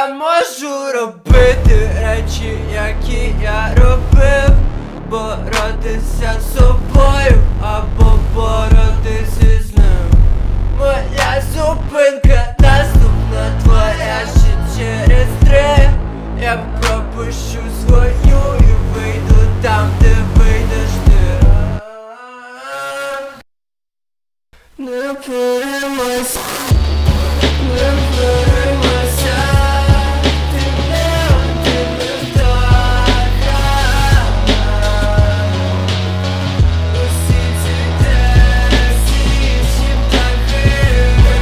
Я можу робити речі, які я робив, боротися з собою або боротися з ним. Моя зупинка наступна, твоя ще через 3. Я пропущу свою і вийду там, де вийдеш ти. Не переймайся, не переймайся, ти не один птаха. Усі ці інші птахи.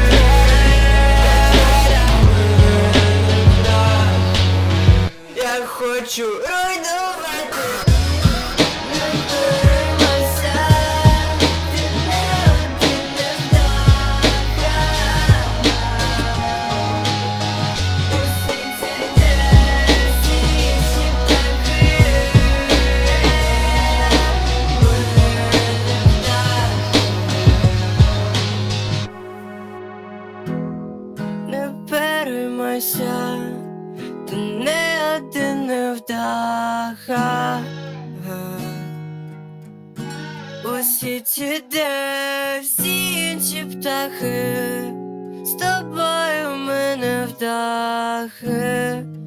Я хочу руйнувати. Не переймайся, ти не один птаха. Усі ці інші птахи. Не переймайся, ти не один невдаха. Усі ці всі інші птахи, з тобою ми не вдахи.